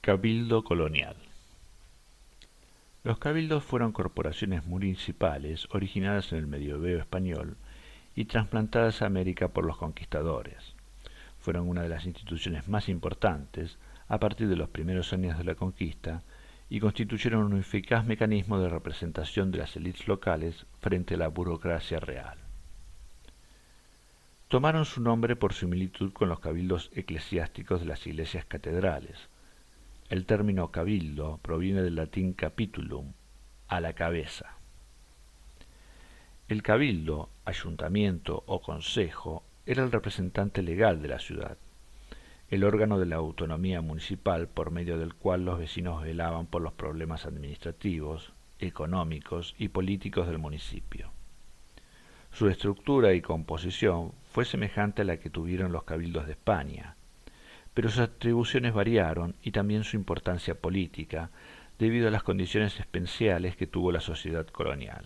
Cabildo colonial. Los cabildos fueron corporaciones municipales originadas en el Medioevo español y trasplantadas a América por los conquistadores. Fueron una de las instituciones más importantes a partir de los primeros años de la conquista y constituyeron un eficaz mecanismo de representación de las élites locales frente a la burocracia real. Tomaron su nombre por similitud con los cabildos eclesiásticos de las iglesias catedrales. El término cabildo proviene del latín capitulum, a la cabeza. El cabildo, ayuntamiento o consejo era el representante legal de la ciudad, el órgano de la autonomía municipal por medio del cual los vecinos velaban por los problemas administrativos, económicos y políticos del municipio. Su estructura y composición fue semejante a la que tuvieron los cabildos de España, pero sus atribuciones variaron y también su importancia política debido a las condiciones especiales que tuvo la sociedad colonial.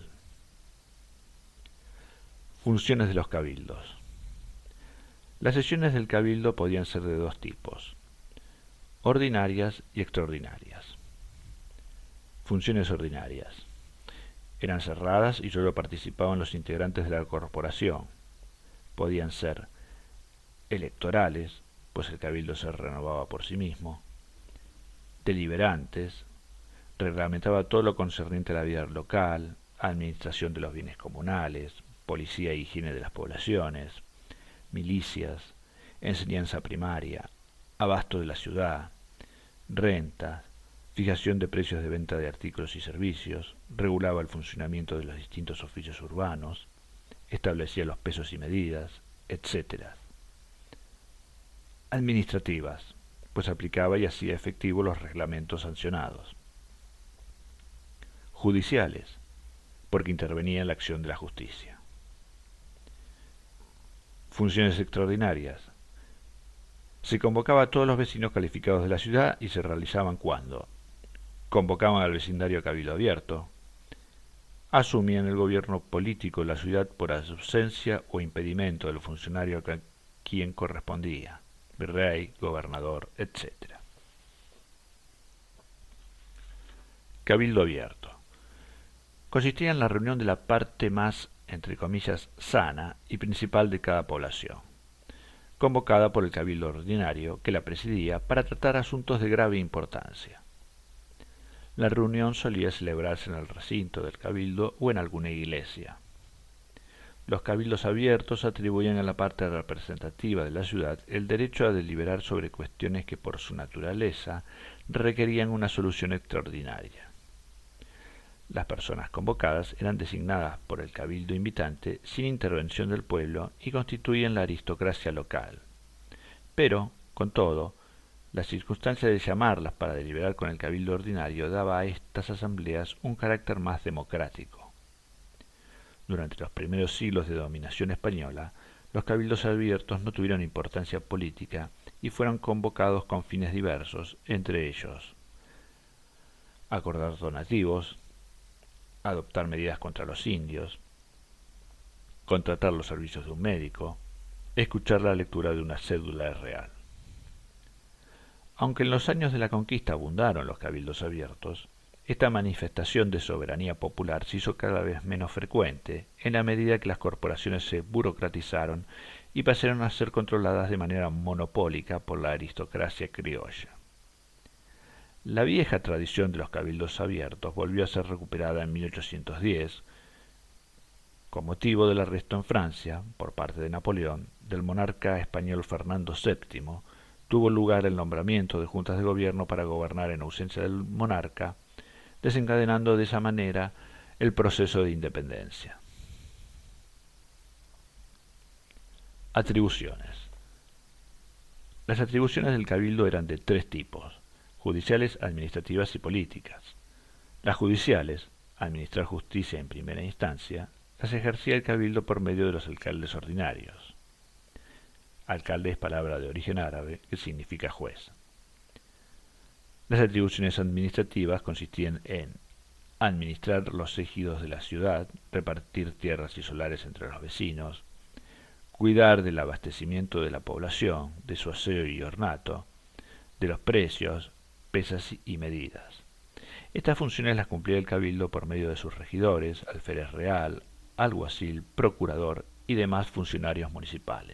Funciones de los cabildos. Las sesiones del cabildo podían ser de dos tipos: ordinarias y extraordinarias. Funciones ordinarias. Eran cerradas y solo participaban los integrantes de la corporación. Podían ser electorales, pues el cabildo se renovaba por sí mismo; deliberantes, reglamentaba todo lo concerniente a la vida local, administración de los bienes comunales, policía e higiene de las poblaciones; milicias, enseñanza primaria, abasto de la ciudad, rentas, fijación de precios de venta de artículos y servicios; regulaba el funcionamiento de los distintos oficios urbanos, establecía los pesos y medidas, etc. Administrativas, pues aplicaba y hacía efectivo los reglamentos sancionados. Judiciales, porque intervenía en la acción de la justicia. Funciones extraordinarias. Se convocaba a todos los vecinos calificados de la ciudad y se realizaban cuando convocaban al vecindario a cabildo abierto, asumían el gobierno político de la ciudad por ausencia o impedimento del funcionario a quien correspondía, virrey, gobernador, etc. Cabildo abierto. Consistía en la reunión de la parte más, entre comillas, sana y principal de cada población, convocada por el cabildo ordinario que la presidía para tratar asuntos de grave importancia. La reunión solía celebrarse en el recinto del cabildo o en alguna iglesia. Los cabildos abiertos atribuían a la parte representativa de la ciudad el derecho a deliberar sobre cuestiones que por su naturaleza requerían una solución extraordinaria. Las personas convocadas eran designadas por el cabildo invitante sin intervención del pueblo y constituían la aristocracia local. Pero, con todo, la circunstancia de llamarlas para deliberar con el cabildo ordinario daba a estas asambleas un carácter más democrático. Durante los primeros siglos de dominación española, los cabildos abiertos no tuvieron importancia política y fueron convocados con fines diversos, entre ellos acordar donativos, adoptar medidas contra los indios, contratar los servicios de un médico, escuchar la lectura de una cédula real. Aunque en los años de la conquista abundaron los cabildos abiertos, esta manifestación de soberanía popular se hizo cada vez menos frecuente en la medida que las corporaciones se burocratizaron y pasaron a ser controladas de manera monopólica por la aristocracia criolla. La vieja tradición de los cabildos abiertos volvió a ser recuperada en 1810, con motivo del arresto en Francia, por parte de Napoleón, del monarca español Fernando VII. Tuvo lugar el nombramiento de juntas de gobierno para gobernar en ausencia del monarca, desencadenando de esa manera el proceso de independencia. Atribuciones. Las atribuciones del cabildo eran de tres tipos: judiciales, administrativas y políticas. Las judiciales, administrar justicia en primera instancia, las ejercía el cabildo por medio de los alcaldes ordinarios. Alcalde es palabra de origen árabe que significa juez. Las atribuciones administrativas consistían en administrar los ejidos de la ciudad, repartir tierras y solares entre los vecinos, cuidar del abastecimiento de la población, de su aseo y ornato, de los precios, pesas y medidas. Estas funciones las cumplía el cabildo por medio de sus regidores, alférez real, alguacil, procurador y demás funcionarios municipales.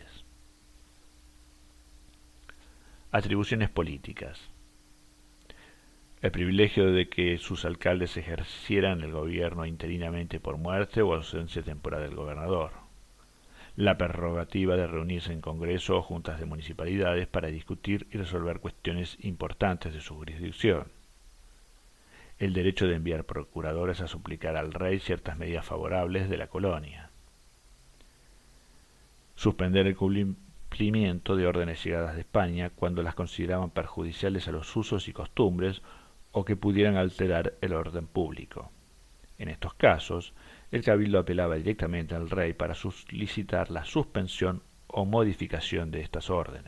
Atribuciones políticas. El privilegio de que sus alcaldes ejercieran el gobierno interinamente por muerte o ausencia temporal del gobernador. La prerrogativa de reunirse en congreso o juntas de municipalidades para discutir y resolver cuestiones importantes de su jurisdicción. El derecho de enviar procuradores a suplicar al rey ciertas medidas favorables de la colonia. Suspender el cumplimiento de órdenes llegadas de España cuando las consideraban perjudiciales a los usos y costumbres o que pudieran alterar el orden público. En estos casos, el cabildo apelaba directamente al rey para solicitar la suspensión o modificación de estas órdenes.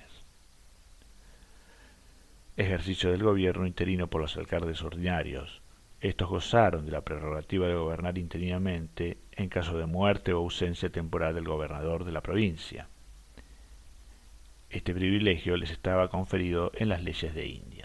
Ejercicio del gobierno interino por los alcaldes ordinarios. Estos gozaron de la prerrogativa de gobernar interinamente en caso de muerte o ausencia temporal del gobernador de la provincia. Este privilegio les estaba conferido en las leyes de India.